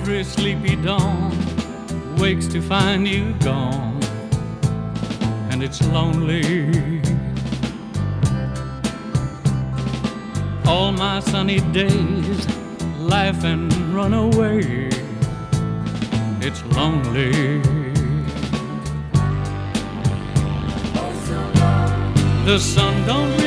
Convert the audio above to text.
Every sleepy dawn wakes to find you gone, and it's lonely. All my sunny days laugh and run away. It's lonely. The sun don't